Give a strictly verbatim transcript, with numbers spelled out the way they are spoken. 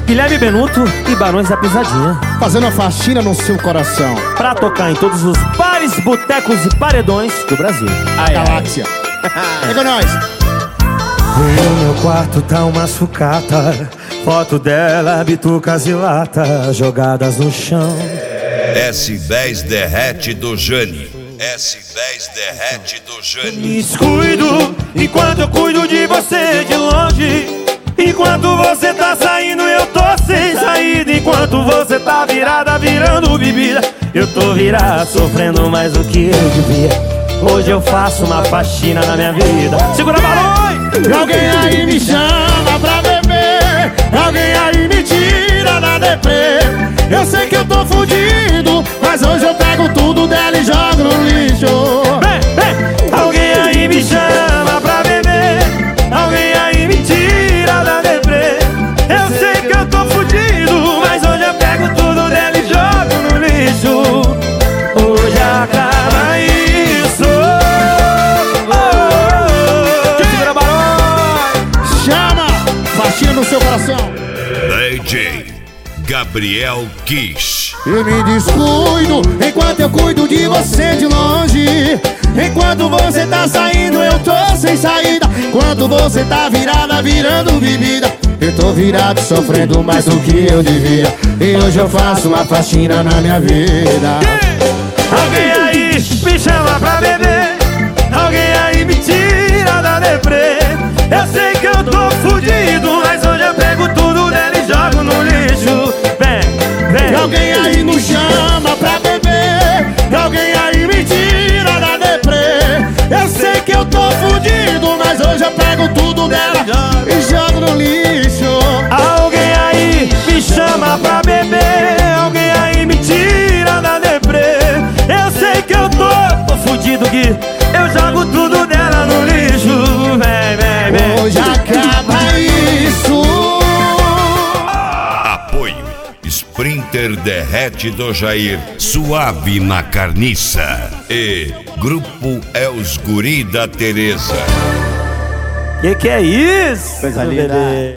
Guilherme Benuto e Barões da Pisadinha, fazendo a faxina no seu coração, pra tocar em todos os bares, botecos e paredões do Brasil. A galáxia. Pega nós. No meu quarto tá uma sucata, foto dela, bitucas e lata jogadas no chão. S dez derrete do Jani. S dez derrete do Jani. Me descuido enquanto eu cuido de você de longe. Enquanto você tá saindo, eu tô sem saída. Enquanto você tá virada, virando bebida, eu tô virado, sofrendo mais do que eu devia. Hoje eu faço uma faxina na minha vida. Segura a balões! Alguém aí me chama pra beber, alguém aí me tira da deprê. Eu sei que eu tô fudido, mas hoje eu pego tudo dela e jogo no lixo. Vem, vem! Alguém aí me chama pra beber, alguém aí me tira da deprê. Eu sei que eu tô fudido, mas hoje eu pego tudo dela e jogo no lixo. Hoje acaba isso. Faxina no seu coração. D J Gabriel Kiss. Eu me descuido enquanto eu cuido de você de longe. Enquanto você tá saindo, eu tô sem saída. Enquanto você tá virada, virando bebida, eu tô virado, sofrendo mais do que eu devia. E hoje eu faço uma faxina na minha vida. Alguém aí me chama pra beber, alguém aí me tira da deprê. Eu sei que eu tô fudido, mas hoje eu pego tudo dela e jogo no lixo. Vem, vem. Alguém aí nos chama pra beber, alguém aí me tira da deprê. Eu sei que eu tô fudido, mas hoje eu pego tudo dela e jogo no lixo. Alguém aí me chama pra beber, alguém aí me tira da deprê. Eu sei que eu tô, tô fudido, Gui, eu jogo tudo dela no lixo. Vem, vem, vem. Hoje acaba isso. Apoio Sprinter derrete do Jair, suave na carniça. E Grupo É os Guri da Tereza. Que que é isso? Coisa linda.